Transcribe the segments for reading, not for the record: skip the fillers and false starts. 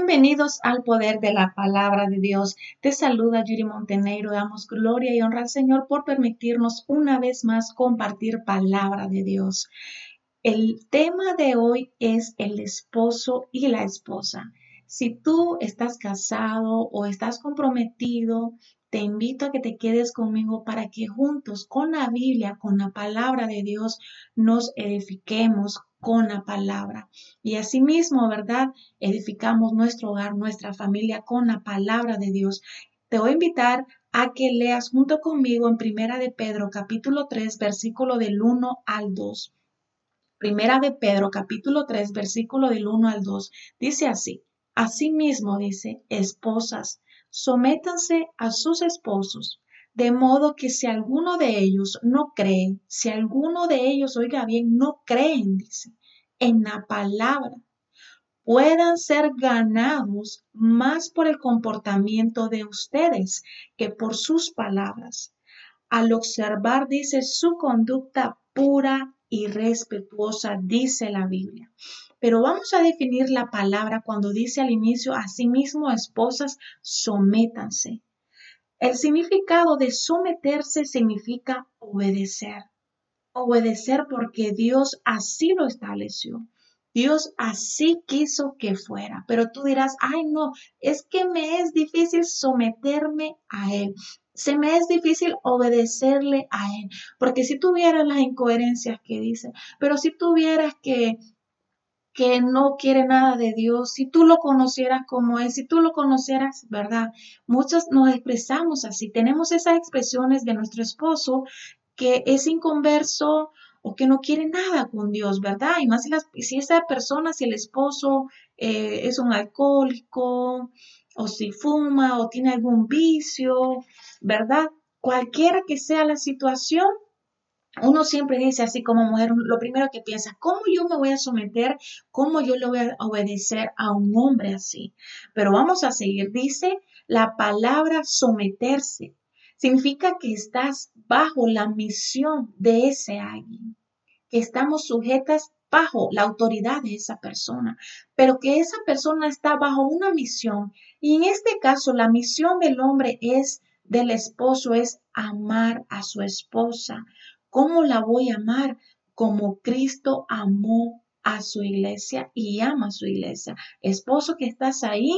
Bienvenidos al poder de la palabra de Dios. Te saluda Yuri Montenegro. Damos gloria y honra al Señor por permitirnos una vez más compartir palabra de Dios. El tema de hoy es el esposo y la esposa. Si tú estás casado o estás comprometido, te invito a que te quedes conmigo para que juntos con la Biblia, con la palabra de Dios, nos edifiquemos con la palabra. Y asimismo, ¿verdad? Edificamos nuestro hogar, nuestra familia con la palabra de Dios. Te voy a invitar a que leas junto conmigo en Primera de Pedro, capítulo 3, versículo del 1 al 2. Primera de Pedro, capítulo 3, versículo del 1 al 2. Dice así: Asimismo dice, esposas, sométanse a sus esposos, de modo que si alguno de ellos no cree, si alguno de ellos, oiga bien, no creen, dice, en la palabra, puedan ser ganados más por el comportamiento de ustedes que por sus palabras. Al observar, dice, su conducta pura y respetuosa, dice la Biblia. Pero vamos a definir la palabra cuando dice al inicio, asimismo, esposas, sométanse. El significado de someterse significa obedecer. Obedecer porque Dios así lo estableció. Dios así quiso que fuera. Pero tú dirás, ay no, es que me es difícil someterme a Él. Se me es difícil obedecerle a Él. Porque si tuvieras las incoherencias que dice, pero si tuvieras que no quiere nada de Dios, si tú lo conocieras como es, si tú lo conocieras, ¿verdad? Muchos nos expresamos así, tenemos esas expresiones de nuestro esposo que es inconverso o que no quiere nada con Dios, ¿verdad? Y más si esa persona, si el esposo es un alcohólico o si fuma o tiene algún vicio, ¿verdad? Cualquiera que sea la situación, uno siempre dice así como mujer, lo primero que piensa, ¿cómo yo me voy a someter? ¿Cómo yo le voy a obedecer a un hombre así? Pero vamos a seguir. Dice la palabra someterse. Significa que estás bajo la misión de ese alguien, que estamos sujetas bajo la autoridad de esa persona, pero que esa persona está bajo una misión. Y en este caso, la misión del hombre del esposo es amar a su esposa. ¿Cómo la voy a amar? Como Cristo amó a su iglesia y ama a su iglesia. Esposo que estás ahí,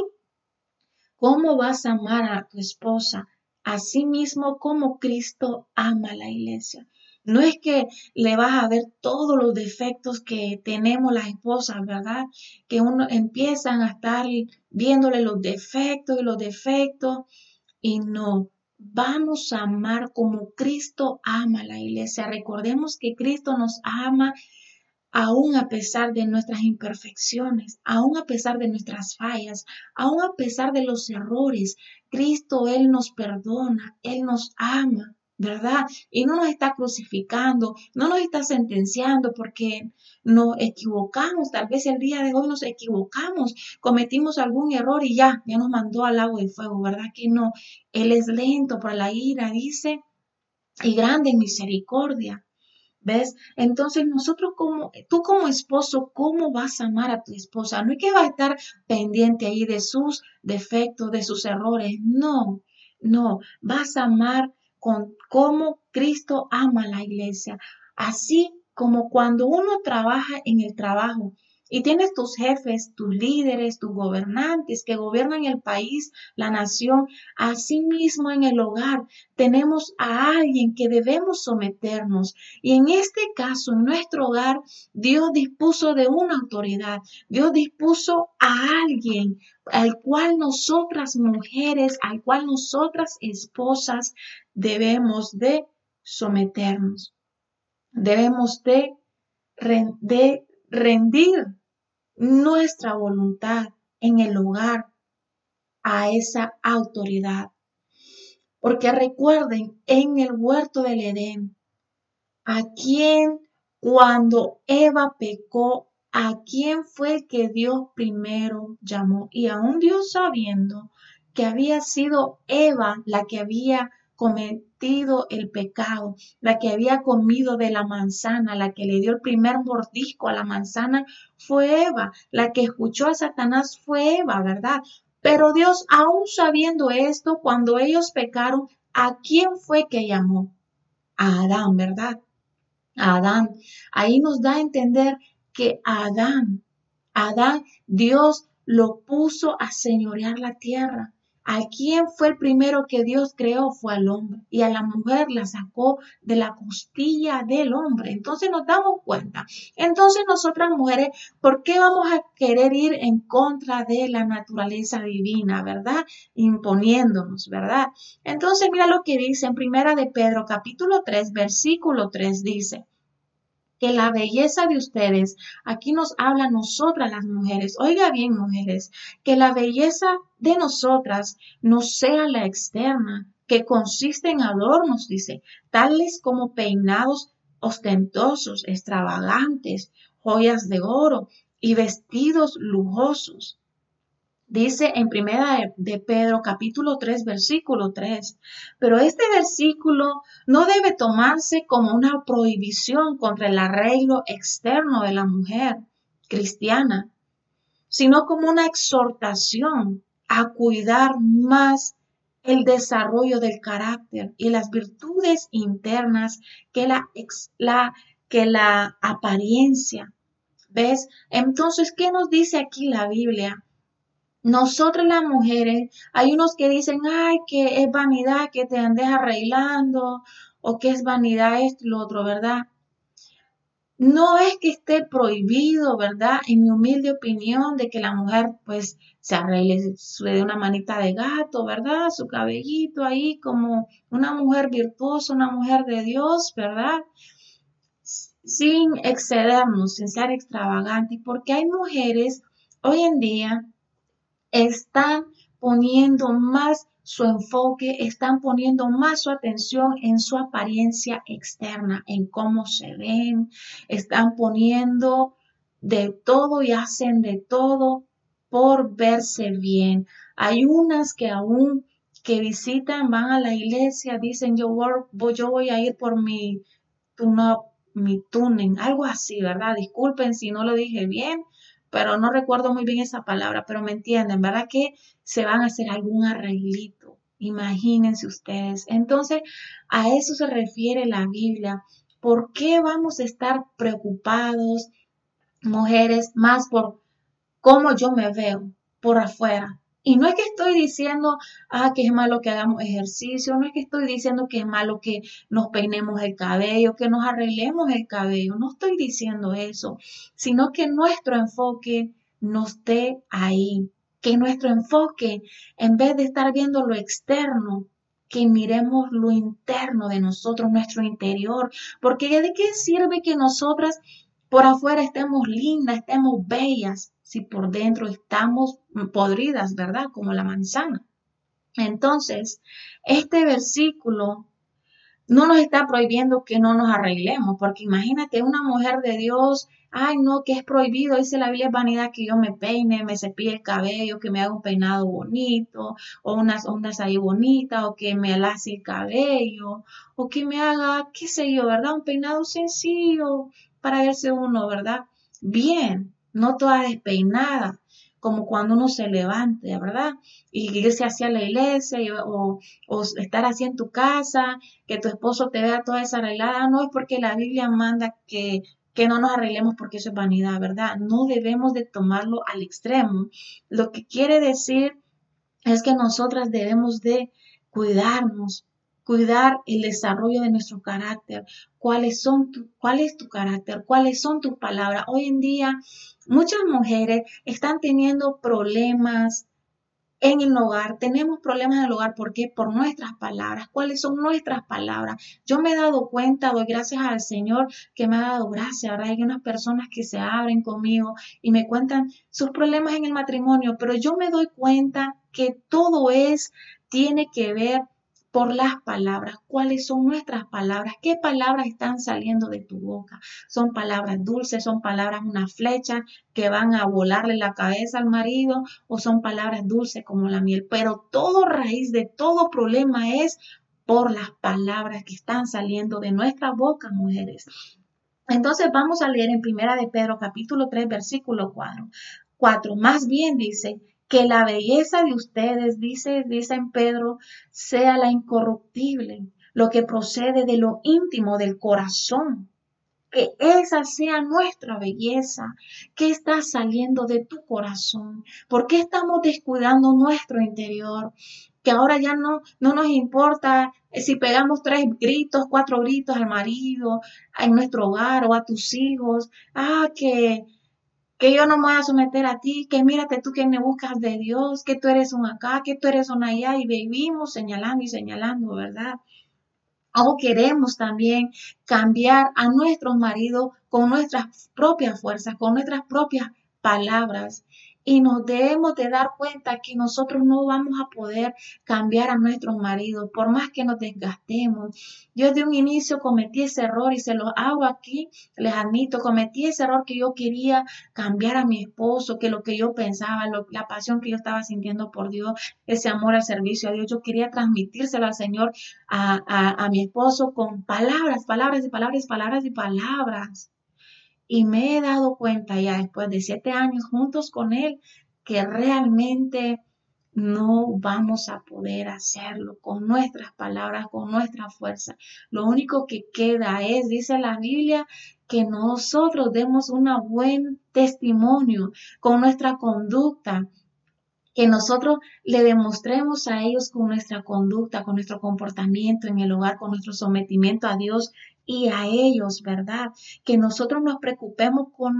¿cómo vas a amar a tu esposa? Así mismo como Cristo ama a la iglesia. No es que le vas a ver todos los defectos que tenemos las esposas, ¿verdad? Que uno empiezan a estar viéndole los defectos y no. Vamos a amar como Cristo ama a la iglesia. Recordemos que Cristo nos ama aún a pesar de nuestras imperfecciones, aún a pesar de nuestras fallas, aún a pesar de los errores. Cristo, Él nos perdona, Él nos ama, ¿verdad? Y no nos está crucificando, no nos está sentenciando porque nos equivocamos. Tal vez el día de hoy nos equivocamos, cometimos algún error y ya nos mandó al lago de fuego, ¿verdad que no? Él es lento para la ira, dice, y grande en misericordia. ¿Ves? Entonces tú como esposo, ¿cómo vas a amar a tu esposa? No es que va a estar pendiente ahí de sus defectos, de sus errores. No, no. Vas a amar con cómo Cristo ama a la iglesia. Así como cuando uno trabaja en el trabajo y tienes tus jefes, tus líderes, tus gobernantes que gobiernan el país, la nación, así mismo en el hogar tenemos a alguien que debemos someternos. Y en este caso, en nuestro hogar, Dios dispuso de una autoridad. Dios dispuso a alguien al cual nosotras mujeres, al cual nosotras esposas debemos de someternos. Debemos de rendir nuestra voluntad en el hogar a esa autoridad. Porque recuerden, en el huerto del Edén, ¿a quién cuando Eva pecó, a quién fue el que Dios primero llamó? Y aún Dios sabiendo que había sido Eva la que había cometido el pecado, la que había comido de la manzana, la que le dio el primer mordisco a la manzana fue Eva, la que escuchó a Satanás fue Eva, ¿verdad? Pero Dios, aún sabiendo esto, cuando ellos pecaron, ¿a quién fue que llamó? A Adán, ¿verdad? A Adán. Ahí nos da a entender que Adán, Dios lo puso a señorear la tierra. ¿A quién fue el primero que Dios creó? Fue al hombre. Y a la mujer la sacó de la costilla del hombre. Entonces nos damos cuenta. Entonces nosotras mujeres, ¿por qué vamos a querer ir en contra de la naturaleza divina, verdad? Imponiéndonos, ¿verdad? Entonces mira lo que dice en Primera de Pedro, capítulo 3, versículo 3, dice que la belleza de ustedes, aquí nos habla a nosotras las mujeres, oiga bien mujeres, que la belleza de nosotras no sea la externa, que consiste en adornos, dice, tales como peinados ostentosos, extravagantes, joyas de oro y vestidos lujosos. Dice en Primera de Pedro, capítulo 3, versículo 3. Pero este versículo no debe tomarse como una prohibición contra el arreglo externo de la mujer cristiana, sino como una exhortación a cuidar más el desarrollo del carácter y las virtudes internas que que la apariencia. ¿Ves? Entonces, ¿qué nos dice aquí la Biblia? Nosotras las mujeres, hay unos que dicen, ay, que es vanidad que te andes arreglando, o que es vanidad esto y lo otro, ¿verdad? No es que esté prohibido, ¿verdad? En mi humilde opinión, de que la mujer pues se arregle, se dé una manita de gato, ¿verdad? Su cabellito ahí como una mujer virtuosa, una mujer de Dios, ¿verdad? Sin excedernos, sin ser extravagantes, porque hay mujeres hoy en día están poniendo más su enfoque, están poniendo más su atención en su apariencia externa, en cómo se ven, están poniendo de todo y hacen de todo por verse bien. Hay unas que aún que visitan, van a la iglesia, dicen yo voy a ir por mi tune-up, mi tuning, algo así, ¿verdad? Disculpen si no lo dije bien, pero no recuerdo muy bien esa palabra, pero me entienden, ¿verdad? Que se van a hacer algún arreglito. Imagínense ustedes. Entonces, a eso se refiere la Biblia. ¿Por qué vamos a estar preocupados, mujeres, más por cómo yo me veo por afuera? Y no es que estoy diciendo, que es malo que hagamos ejercicio, no es que estoy diciendo que es malo que nos peinemos el cabello, que nos arreglemos el cabello, no estoy diciendo eso, sino que nuestro enfoque no esté ahí, que nuestro enfoque, en vez de estar viendo lo externo, que miremos lo interno de nosotros, nuestro interior, porque ¿de qué sirve que nosotras por afuera estemos lindas, estemos bellas, si por dentro estamos podridas, ¿verdad? Como la manzana. Entonces, este versículo no nos está prohibiendo que no nos arreglemos, porque imagínate una mujer de Dios, ay no, que es prohibido, dice la Biblia, es vanidad que yo me peine, me cepille el cabello, que me haga un peinado bonito, o unas ondas ahí bonitas, o que me alace el cabello, o que me haga, qué sé yo, ¿verdad? Un peinado sencillo para verse uno, ¿verdad? Bien, no toda despeinada, como cuando uno se levante, ¿verdad? Y irse hacia la iglesia o estar así en tu casa, que tu esposo te vea toda desarreglada, no es porque la Biblia manda que no nos arreglemos porque eso es vanidad, ¿verdad? No debemos de tomarlo al extremo. Lo que quiere decir es que nosotras debemos de cuidarnos, cuidar el desarrollo de nuestro carácter, cuál es tu carácter, cuáles son tus palabras. Hoy en día muchas mujeres están teniendo problemas en el hogar, tenemos problemas en el hogar, ¿por qué? Por nuestras palabras. ¿Cuáles son nuestras palabras? Yo me he dado cuenta, doy gracias al Señor que me ha dado gracia, ¿verdad? Hay unas personas que se abren conmigo y me cuentan sus problemas en el matrimonio, pero yo me doy cuenta que tiene que ver por las palabras. ¿Cuáles son nuestras palabras? ¿Qué palabras están saliendo de tu boca? ¿Son palabras dulces? ¿Son palabras una flecha que van a volarle la cabeza al marido? ¿O son palabras dulces como la miel? Pero todo raíz de todo problema es por las palabras que están saliendo de nuestra boca, mujeres. Entonces vamos a leer en Primera de Pedro capítulo 3 versículo 4. Más bien dice que la belleza de ustedes, dice en Pedro, sea la incorruptible, lo que procede de lo íntimo del corazón. Que esa sea nuestra belleza. ¿Qué está saliendo de tu corazón? ¿Por qué estamos descuidando nuestro interior? Que ahora ya no nos importa si pegamos 3 gritos, 4 gritos al marido, en nuestro hogar o a tus hijos. Que yo no me voy a someter a ti, que mírate tú que me buscas de Dios, que tú eres un acá, que tú eres un allá, y vivimos señalando y señalando, ¿verdad? O queremos también cambiar a nuestros maridos con nuestras propias fuerzas, con nuestras propias palabras. Y nos debemos de dar cuenta que nosotros no vamos a poder cambiar a nuestros maridos, por más que nos desgastemos. Yo desde un inicio cometí ese error y se lo hago aquí, les admito, cometí ese error que yo quería cambiar a mi esposo, que lo que yo pensaba, la pasión que yo estaba sintiendo por Dios, ese amor al servicio a Dios, yo quería transmitírselo al Señor a mi esposo con palabras, palabras y palabras y palabras y palabras. Y me he dado cuenta ya después de 7 años juntos con él que realmente no vamos a poder hacerlo con nuestras palabras, con nuestra fuerza. Lo único que queda es, dice la Biblia, que nosotros demos un buen testimonio con nuestra conducta, que nosotros le demostremos a ellos con nuestra conducta, con nuestro comportamiento en el hogar, con nuestro sometimiento a Dios y a ellos, ¿verdad? Que nosotros nos preocupemos con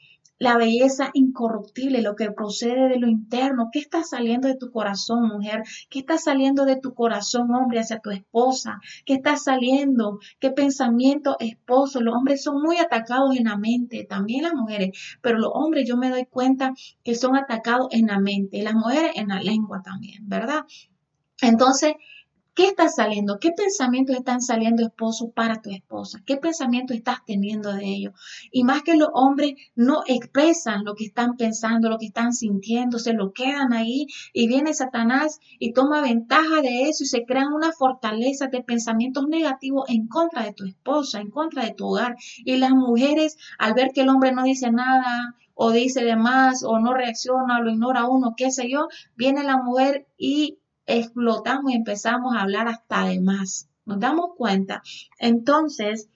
la belleza incorruptible, lo que procede de lo interno. ¿Qué está saliendo de tu corazón, mujer? ¿Qué está saliendo de tu corazón, hombre, hacia tu esposa? ¿Qué está saliendo? ¿Qué pensamiento, esposo? Los hombres son muy atacados en la mente, también las mujeres, pero los hombres yo me doy cuenta que son atacados en la mente y las mujeres en la lengua también, ¿verdad? Entonces, ¿qué está saliendo? ¿Qué pensamientos están saliendo, esposo, para tu esposa? ¿Qué pensamientos estás teniendo de ellos? Y más que los hombres no expresan lo que están pensando, lo que están sintiendo, se lo quedan ahí y viene Satanás y toma ventaja de eso y se crean una fortaleza de pensamientos negativos en contra de tu esposa, en contra de tu hogar. Y las mujeres, al ver que el hombre no dice nada, o dice de más, o no reacciona, o lo ignora a uno, qué sé yo, viene la mujer y explotamos y empezamos a hablar hasta de más. Nos damos cuenta. Entonces,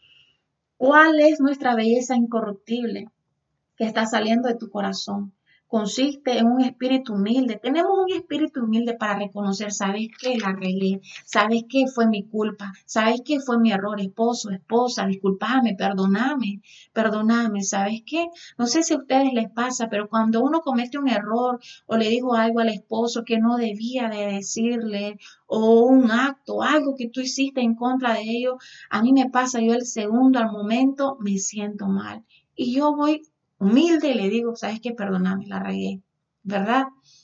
¿cuál es nuestra belleza incorruptible que está saliendo de tu corazón? Consiste en un espíritu humilde. Tenemos un espíritu humilde para reconocer, ¿sabes qué? La regué. ¿Sabes qué? Fue mi culpa. ¿Sabes qué? Fue mi error, esposo, esposa. Discúlpame, perdóname, perdóname. ¿Sabes qué? No sé si a ustedes les pasa, pero cuando uno comete un error o le dijo algo al esposo que no debía de decirle, o un acto, algo que tú hiciste en contra de ellos, a mí me pasa, yo el segundo al momento me siento mal. Y yo voy humilde y le digo, ¿sabes qué? Perdóname, la regué, ¿verdad?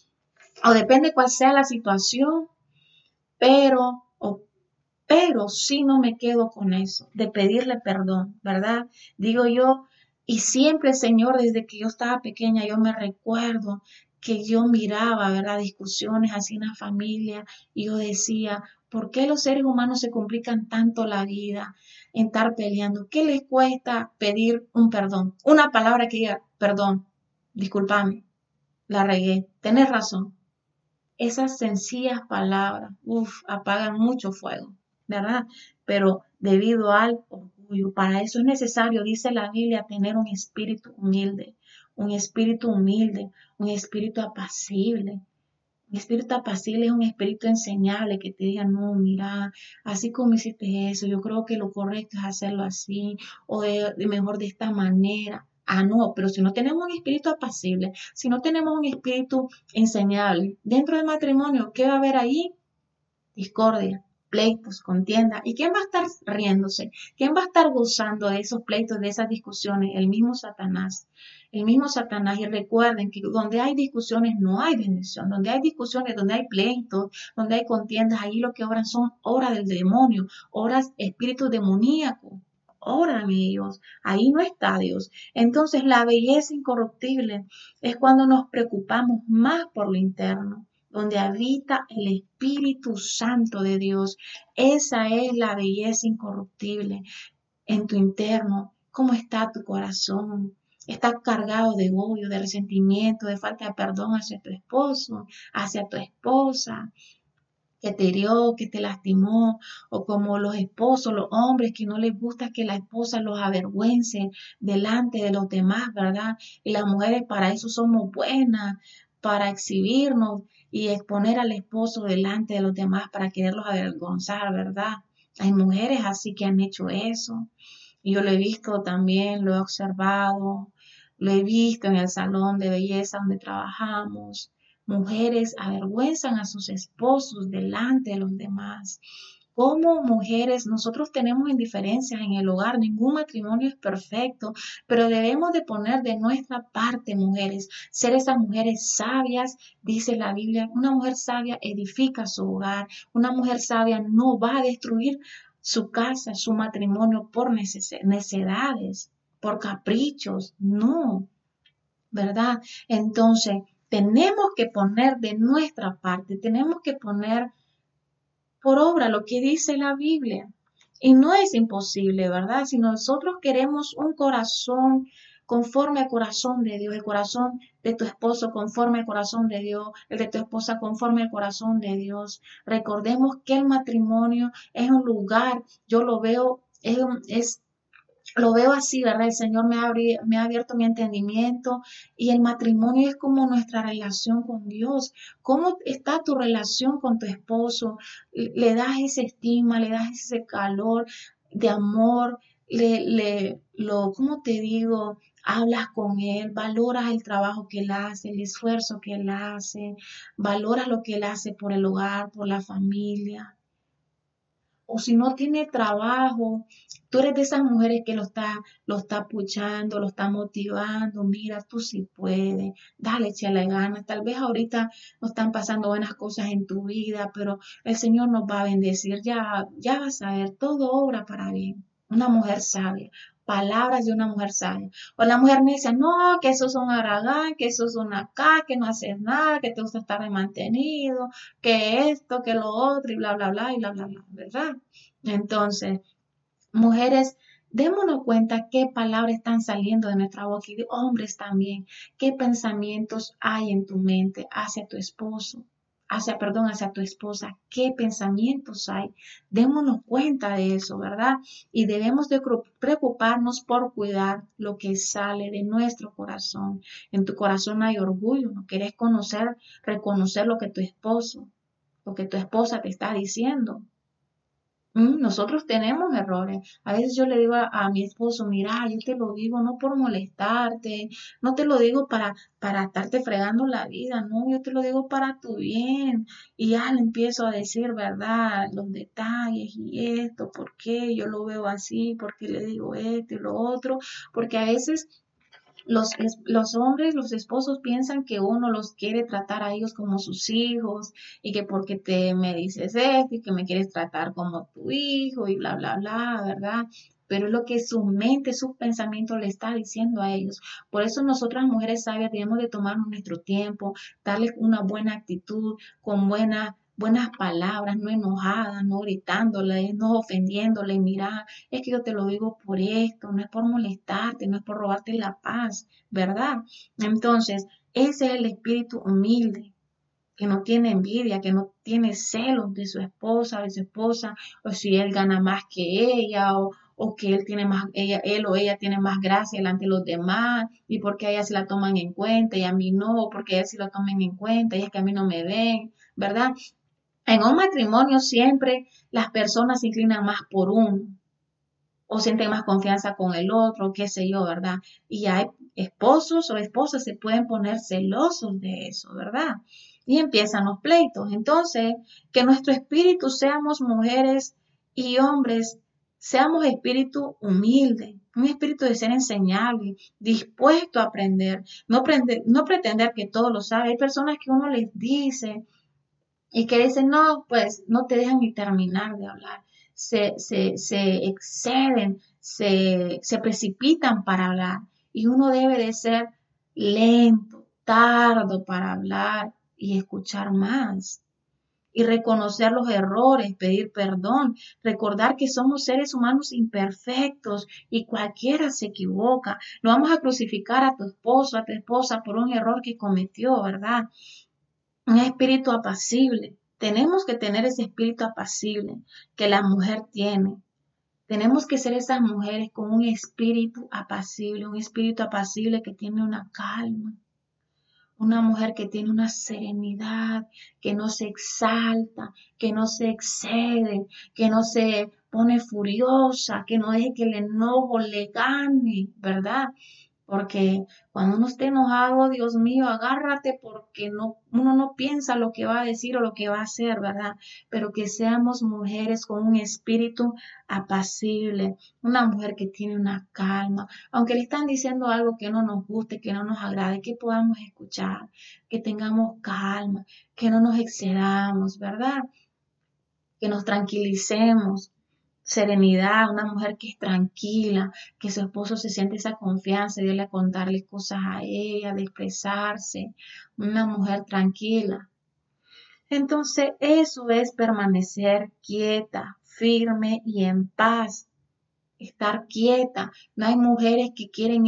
O depende cuál sea la situación, pero, pero sí no me quedo con eso, de pedirle perdón, ¿verdad? Digo yo, y siempre, Señor, desde que yo estaba pequeña, yo me recuerdo que yo miraba, ¿verdad? Discusiones así en la familia y yo decía, ¿por qué los seres humanos se complican tanto la vida en estar peleando? ¿Qué les cuesta pedir un perdón? Una palabra que diga, perdón, discúlpame, la regué, tenés razón. Esas sencillas palabras, apagan mucho fuego, ¿verdad? Pero debido al orgullo, para eso es necesario, dice la Biblia, tener un espíritu humilde, un espíritu humilde, un espíritu apacible. Un espíritu apacible es un espíritu enseñable que te diga, no, mira, así como hiciste eso, yo creo que lo correcto es hacerlo así, o de mejor de esta manera. Ah, no, pero si no tenemos un espíritu apacible, si no tenemos un espíritu enseñable, dentro del matrimonio, ¿qué va a haber ahí? Discordia, pleitos, contienda. ¿Y quién va a estar riéndose? ¿Quién va a estar gozando de esos pleitos, de esas discusiones? El mismo Satanás. El mismo Satanás. Y recuerden que donde hay discusiones no hay bendición. Donde hay discusiones, donde hay pleitos, donde hay contiendas, ahí lo que obran son obras del demonio, obras espíritus demoníacos. Oran ellos, ahí no está Dios. Entonces la belleza incorruptible es cuando nos preocupamos más por lo interno, donde habita el Espíritu Santo de Dios. Esa es la belleza incorruptible en tu interno. ¿Cómo está tu corazón? ¿Estás cargado de odio, de resentimiento, de falta de perdón hacia tu esposo, hacia tu esposa, que te hirió, que te lastimó, o como los esposos, los hombres que no les gusta que la esposa los avergüence delante de los demás, ¿verdad? Y las mujeres para eso somos buenas, para exhibirnos y exponer al esposo delante de los demás para quererlos avergonzar, ¿verdad? Hay mujeres así que han hecho eso. Y yo lo he visto también, lo he observado, lo he visto en el salón de belleza donde trabajamos. Mujeres avergüenzan a sus esposos delante de los demás. Como mujeres, nosotros tenemos indiferencias en el hogar, ningún matrimonio es perfecto, pero debemos de poner de nuestra parte, mujeres, ser esas mujeres sabias, dice la Biblia, una mujer sabia edifica su hogar, una mujer sabia no va a destruir su casa, su matrimonio por necesidades, por caprichos, no, ¿verdad? Entonces, tenemos que poner de nuestra parte, tenemos que poner por obra lo que dice la Biblia. Y no es imposible, ¿verdad? Si nosotros queremos un corazón conforme al corazón de Dios, el corazón de tu esposo conforme al corazón de Dios, el de tu esposa conforme al corazón de Dios. Recordemos que el matrimonio es un lugar, yo lo veo, lo veo así, ¿verdad? El Señor me ha abierto mi entendimiento y el matrimonio es como nuestra relación con Dios. ¿Cómo está tu relación con tu esposo? ¿Le das esa estima, le das ese calor de amor? ¿Cómo te digo? Hablas con él, valoras el trabajo que él hace, el esfuerzo que él hace, valoras lo que él hace por el hogar, por la familia. O si no tiene trabajo, tú eres de esas mujeres que lo está puchando, lo está motivando, mira, tú sí puedes, dale, échale ganas, tal vez ahorita no están pasando buenas cosas en tu vida, pero el Señor nos va a bendecir, ya vas a ver, todo obra para bien. Una mujer sabia, palabras de una mujer sabia. O la mujer necia, no, que eso es un haragán, que eso es una acá, que no haces nada, que te gusta estar de mantenido, que esto, que lo otro, y bla, bla, bla, y bla, bla, bla, ¿verdad? Entonces, mujeres, démonos cuenta qué palabras están saliendo de nuestra boca y de hombres también, qué pensamientos hay en tu mente hacia tu esposo, hacia tu esposa, qué pensamientos hay. Démonos cuenta de eso, ¿verdad? Y debemos de preocuparnos por cuidar lo que sale de nuestro corazón. En tu corazón hay orgullo, no quieres reconocer lo que tu esposo, lo que tu esposa te está diciendo. Nosotros tenemos errores. A veces yo le digo a mi esposo, mira, yo te lo digo no por molestarte, no te lo digo para estarte fregando la vida, no, yo te lo digo para tu bien. Y ya le empiezo a decir, ¿verdad? Los detalles y esto, por qué yo lo veo así, por qué le digo esto y lo otro, porque a veces los hombres, los esposos piensan que uno los quiere tratar a ellos como sus hijos y que porque me dices esto y que me quieres tratar como tu hijo y bla, bla, bla, ¿verdad? Pero es lo que su mente, su pensamiento le está diciendo a ellos. Por eso nosotras mujeres sabias debemos de tomarnos nuestro tiempo, darles una buena actitud, con buenas palabras, no enojadas, no gritándole, no ofendiéndole, mira, es que yo te lo digo por esto, no es por molestarte, no es por robarte la paz, ¿verdad? Entonces, ese es el espíritu humilde, que no tiene envidia, que no tiene celos de su esposa, o si él gana más que ella, o que él tiene más, él o ella tiene más gracia delante de los demás, y porque a ella se la toman en cuenta y a mí no, porque a ella sí lo tomen en cuenta y es que a mí no me ven, ¿verdad? En un matrimonio siempre las personas se inclinan más por uno o sienten más confianza con el otro, qué sé yo, ¿verdad? Y hay esposos o esposas se pueden poner celosos de eso, ¿verdad? Y empiezan los pleitos. Entonces, que nuestro espíritu seamos mujeres y hombres, seamos espíritu humilde, un espíritu de ser enseñable, dispuesto a aprender, no pretender que todo lo sabe. Hay personas que uno les dice, y que dicen, no, pues no te dejan ni terminar de hablar, se exceden, se precipitan para hablar y uno debe de ser lento, tardo para hablar y escuchar más. Y reconocer los errores, pedir perdón, recordar que somos seres humanos imperfectos y cualquiera se equivoca. No vamos a crucificar a tu esposo, a tu esposa por un error que cometió, ¿verdad? Un espíritu apacible. Tenemos que tener ese espíritu apacible que la mujer tiene. Tenemos que ser esas mujeres con un espíritu apacible que tiene una calma. Una mujer que tiene una serenidad, que no se exalta, que no se excede, que no se pone furiosa, que no deje que el enojo le gane, ¿verdad? Porque cuando uno esté enojado, Dios mío, agárrate porque uno no piensa lo que va a decir o lo que va a hacer, ¿verdad? Pero que seamos mujeres con un espíritu apacible, una mujer que tiene una calma, aunque le están diciendo algo que no nos guste, que no nos agrade, que podamos escuchar, que tengamos calma, que no nos excedamos, ¿verdad? Que nos tranquilicemos. Serenidad, una mujer que es tranquila, que su esposo se siente esa confianza de irle a contarle cosas a ella, de expresarse, una mujer tranquila. Entonces, eso es permanecer quieta, firme y en paz, estar quieta. No hay mujeres que quieren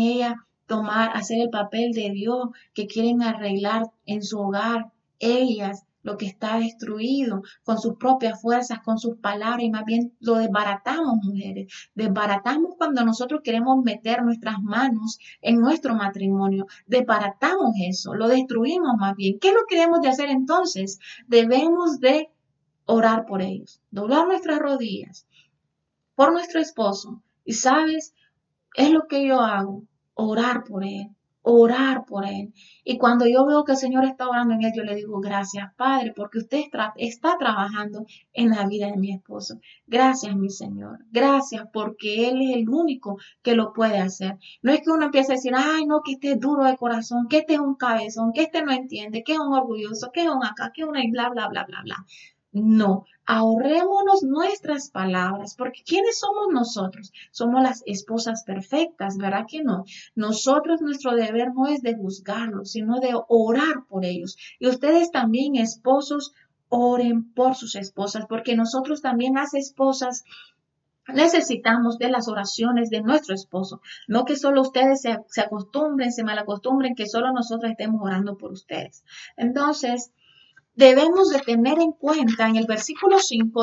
hacer el papel de Dios, que quieren arreglar en su hogar ellas lo que está destruido con sus propias fuerzas, con sus palabras, y más bien lo desbaratamos, mujeres. Desbaratamos cuando nosotros queremos meter nuestras manos en nuestro matrimonio. Desbaratamos eso, lo destruimos más bien. ¿Qué es lo que debemos de hacer entonces? Debemos de orar por ellos, doblar nuestras rodillas por nuestro esposo. Y sabes, es lo que yo hago, orar por él, orar por él. Y cuando yo veo que el Señor está orando en él, yo le digo, gracias, Padre, porque usted está trabajando en la vida de mi esposo. Gracias, mi Señor. Gracias, porque Él es el único que lo puede hacer. No es que uno empiece a decir, ay, no, que este es duro de corazón, que este es un cabezón, que este no entiende, que es un orgulloso, que es un acá, que es una y bla, bla, bla, bla, bla. No, ahorrémonos nuestras palabras, porque ¿quiénes somos nosotros? Somos las esposas perfectas, ¿verdad que no? Nosotros, nuestro deber no es de juzgarlos, sino de orar por ellos. Y ustedes también, esposos, oren por sus esposas, porque nosotros también, las esposas, necesitamos de las oraciones de nuestro esposo. No que solo ustedes se acostumbren, se malacostumbren, que solo nosotros estemos orando por ustedes. Entonces, debemos de tener en cuenta, en el versículo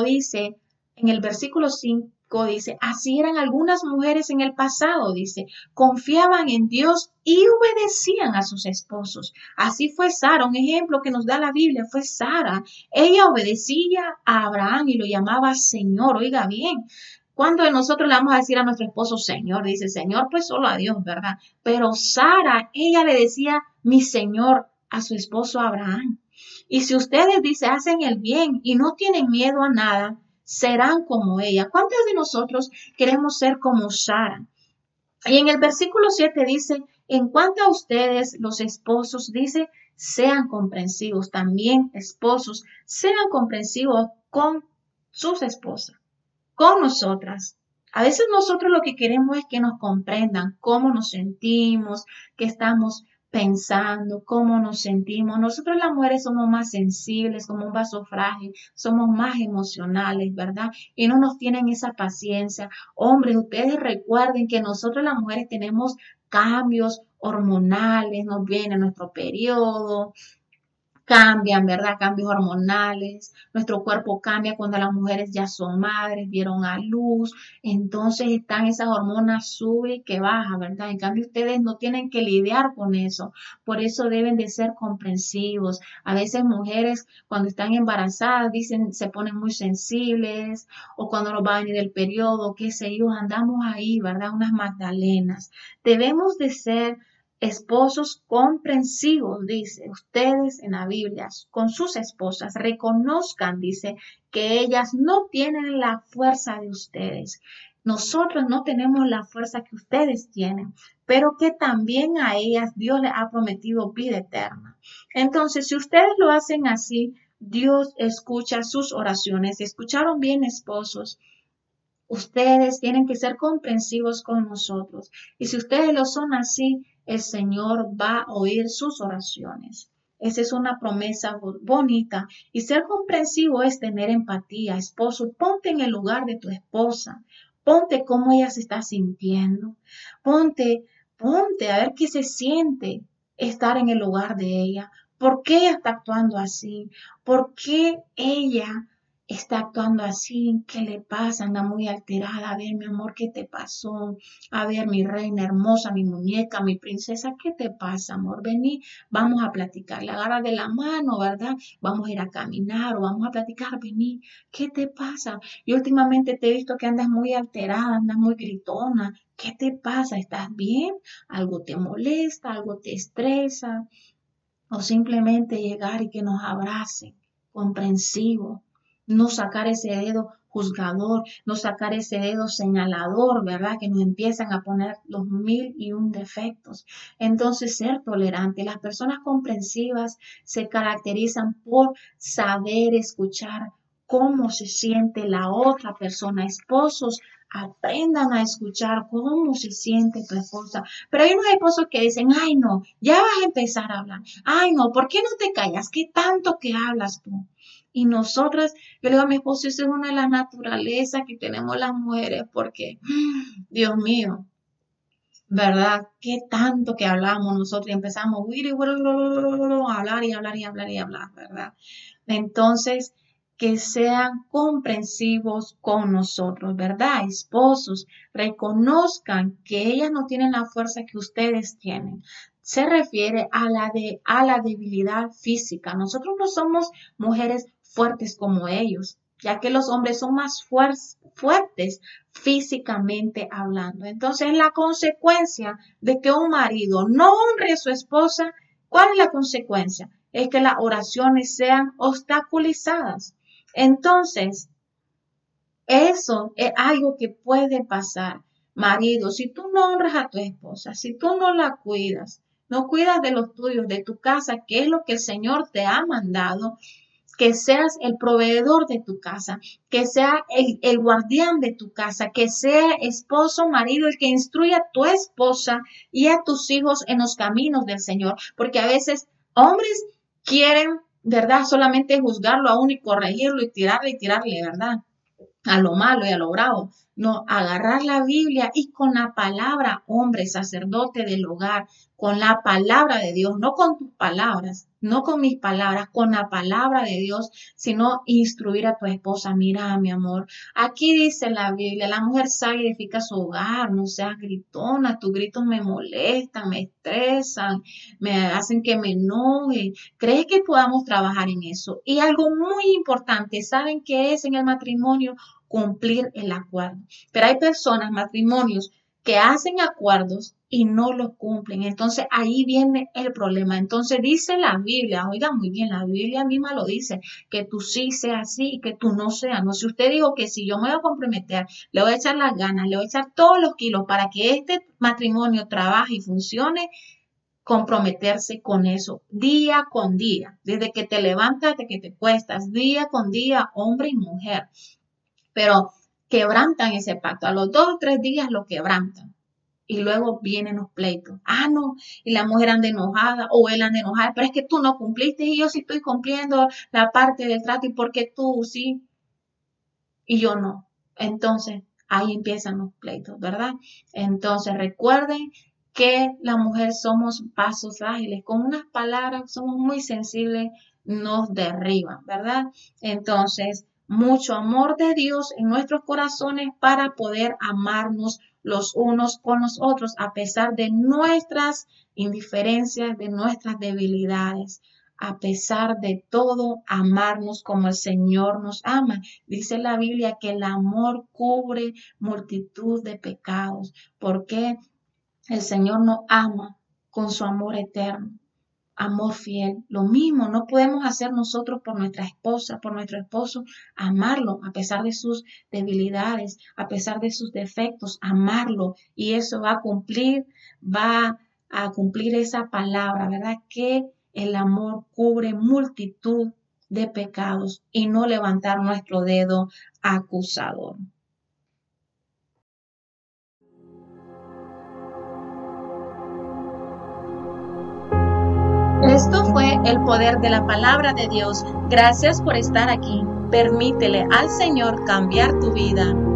5 dice, así eran algunas mujeres en el pasado, dice, confiaban en Dios y obedecían a sus esposos. Así fue Sara, un ejemplo que nos da la Biblia fue Sara. Ella obedecía a Abraham y lo llamaba Señor, oiga bien. Cuando nosotros le vamos a decir a nuestro esposo Señor, dice Señor, pues solo a Dios, ¿verdad? Pero Sara, ella le decía mi Señor a su esposo Abraham. Y si ustedes, dice, hacen el bien y no tienen miedo a nada, serán como ella. ¿Cuántos de nosotros queremos ser como Sara? Y en el versículo 7 dice, en cuanto a ustedes, los esposos, dice, sean comprensivos. También, esposos, sean comprensivos con sus esposas, con nosotras. A veces nosotros lo que queremos es que nos comprendan cómo nos sentimos, qué estamos pensando, cómo nos sentimos. Nosotros las mujeres somos más sensibles, como un vaso frágil, somos más emocionales, ¿verdad? Y no nos tienen esa paciencia. Hombres, ustedes recuerden que nosotros las mujeres tenemos cambios hormonales, nos viene nuestro periodo, cambian, ¿verdad? Cambios hormonales, nuestro cuerpo cambia cuando las mujeres ya son madres, dieron a luz, entonces están esas hormonas sube y que baja, ¿verdad? En cambio ustedes no tienen que lidiar con eso, por eso deben de ser comprensivos. A veces mujeres cuando están embarazadas dicen, se ponen muy sensibles o cuando nos va a venir el periodo, qué sé yo, andamos ahí, ¿verdad? Unas magdalenas. Debemos de ser esposos comprensivos, dice, ustedes en la Biblia, con sus esposas, reconozcan, dice, que ellas no tienen la fuerza de ustedes. Nosotros no tenemos la fuerza que ustedes tienen, pero que también a ellas Dios les ha prometido vida eterna. Entonces, si ustedes lo hacen así, Dios escucha sus oraciones. ¿Escucharon bien, esposos? Ustedes tienen que ser comprensivos con nosotros. Y si ustedes lo son así, el Señor va a oír sus oraciones. Esa es una promesa bonita. Y ser comprensivo es tener empatía. Esposo, ponte en el lugar de tu esposa. Ponte cómo ella se está sintiendo. Ponte, ponte a ver qué se siente estar en el lugar de ella. ¿Por qué ella está actuando así? ¿Por qué ella está actuando así? ¿Qué le pasa? Anda muy alterada. A ver, mi amor, ¿qué te pasó? A ver, mi reina hermosa, mi muñeca, mi princesa, ¿qué te pasa, amor? Vení, vamos a platicar. La agarra de la mano, ¿verdad? Vamos a ir a caminar o vamos a platicar. Vení, ¿qué te pasa? Y últimamente te he visto que andas muy alterada, andas muy gritona. ¿Qué te pasa? ¿Estás bien? ¿Algo te molesta? ¿Algo te estresa? O simplemente llegar y que nos abracen, comprensivo, no sacar ese dedo juzgador, no sacar ese dedo señalador, ¿verdad? Que nos empiezan a poner los mil y un defectos. Entonces, ser tolerante. Las personas comprensivas se caracterizan por saber escuchar cómo se siente la otra persona. Esposos, aprendan a escuchar cómo se siente tu esposa. Pero hay unos esposos que dicen, ay no, ya vas a empezar a hablar. Ay no, ¿por qué no te callas? ¿Qué tanto que hablas tú? Y nosotras, yo le digo a mi esposo, eso es una de las naturalezas que tenemos las mujeres, porque, Dios mío, ¿verdad? ¿Qué tanto que hablamos nosotros y empezamos a hablar y hablar y hablar y hablar, ¿verdad? Entonces, que sean comprensivos con nosotros, ¿verdad? Esposos, reconozcan que ellas no tienen la fuerza que ustedes tienen. Se refiere a la debilidad física. Nosotros no somos mujeres fuertes como ellos, ya que los hombres son más fuertes físicamente hablando. Entonces, la consecuencia de que un marido no honre a su esposa, ¿cuál es la consecuencia? Es que las oraciones sean obstaculizadas. Entonces, eso es algo que puede pasar. Marido, si tú no honras a tu esposa, si tú no la cuidas, no cuidas de los tuyos, de tu casa, que es lo que el Señor te ha mandado, que seas el proveedor de tu casa, que sea el guardián de tu casa, que sea esposo, marido, el que instruya a tu esposa y a tus hijos en los caminos del Señor, porque a veces hombres quieren, ¿verdad? Solamente juzgarlo a uno y corregirlo y tirarle, ¿verdad? A lo malo y a lo bravo. No, agarrar la Biblia y con la palabra, hombre, sacerdote del hogar, con la palabra de Dios, no con tus palabras, no con mis palabras, con la palabra de Dios, sino instruir a tu esposa. Mira, mi amor, aquí dice la Biblia, la mujer sabia edifica su hogar, no seas gritona, tus gritos me molestan, me estresan, me hacen que me enoje. ¿Crees que podamos trabajar en eso? Y algo muy importante, ¿saben qué es en el matrimonio? Cumplir el acuerdo. Pero hay personas, matrimonios, que hacen acuerdos y no los cumplen. Entonces ahí viene el problema. Entonces dice la Biblia, oiga muy bien, la Biblia misma lo dice, que tú sí seas así y que tú no seas. No, si usted dijo que si yo me voy a comprometer, le voy a echar las ganas, le voy a echar todos los kilos para que este matrimonio trabaje y funcione, comprometerse con eso día con día, desde que te levantas hasta que te cuestas, día con día, hombre y mujer. Pero quebrantan ese pacto. A los 2 o 3 días lo quebrantan. Y luego vienen los pleitos. Ah, no. Y la mujer anda enojada o él anda enojada. Pero es que tú no cumpliste y yo sí estoy cumpliendo la parte del trato. ¿Y porque tú sí y yo no? Entonces, ahí empiezan los pleitos, ¿verdad? Entonces, recuerden que la mujer somos vasos frágiles. Con unas palabras somos muy sensibles, nos derriban, ¿verdad? Entonces, mucho amor de Dios en nuestros corazones para poder amarnos los unos con los otros a pesar de nuestras indiferencias, de nuestras debilidades. A pesar de todo, amarnos como el Señor nos ama. Dice la Biblia que el amor cubre multitud de pecados, porque el Señor nos ama con su amor eterno, amor fiel. Lo mismo no podemos hacer nosotros por nuestra esposa, por nuestro esposo, amarlo a pesar de sus debilidades, a pesar de sus defectos, amarlo. Y eso va a cumplir esa palabra, ¿verdad? Que el amor cubre multitud de pecados y no levantar nuestro dedo acusador. Esto fue el poder de la palabra de Dios. Gracias por estar aquí. Permítele al Señor cambiar tu vida.